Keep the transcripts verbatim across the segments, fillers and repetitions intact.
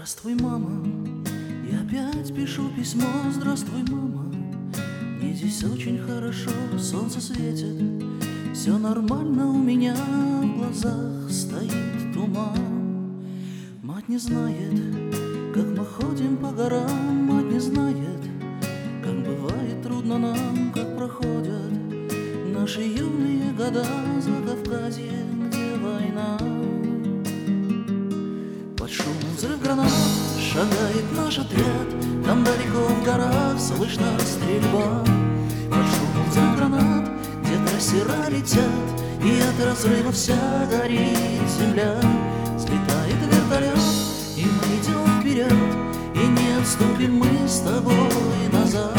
Здравствуй, мама, я опять пишу письмо. Здравствуй, мама, мне здесь очень хорошо, солнце светит, все нормально, у меня в глазах стоит туман. Мать не знает, как мы ходим по горам, мать не знает, как бывает трудно нам, как проходят наши юные года за Кавказье, где война. Под шум взрыв гранат шагает наш отряд, там далеко в горах слышна стрельба. Под шум взрыв гранат, где трассера летят, и от разрыва вся горит земля. Взлетает вертолет, и мы идем вперед, и не отступим мы с тобой назад.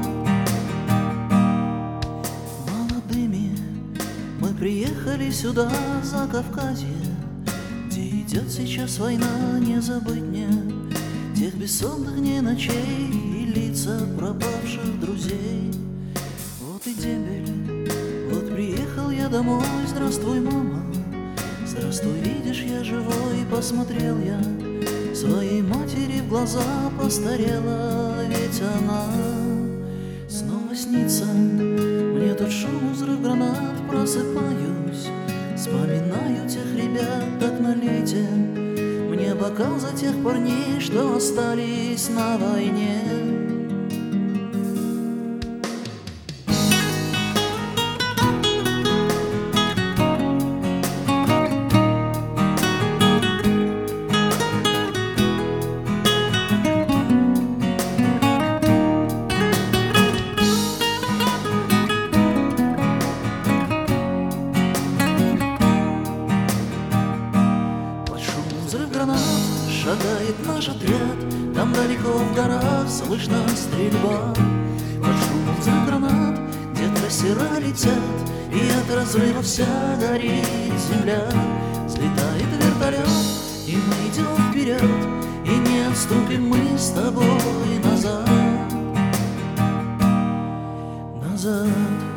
Молодыми мы приехали сюда, за Кавказье, где идет сейчас война. Не забыть мне тех бессонных дней, ночей и лица пропавших друзей. Вот и дембель, вот приехал я домой. Здравствуй, мама, здравствуй, видишь, я живой. Посмотрел я своей матери в глаза, постарела ведь она. Снова снится мне тот шум, взрыв гранат. Просыпаюсь, вспоминаю тех ребят, так налейте мне бокал за тех парней, что остались на войне. Шагает наш отряд, там далеко в горах слышна стрельба. Под шум взрыв гранат, где трассера летят, и от разрыва вся горит земля. Взлетает вертолет, и мы идем вперед, и не отступим мы с тобой назад. Назад.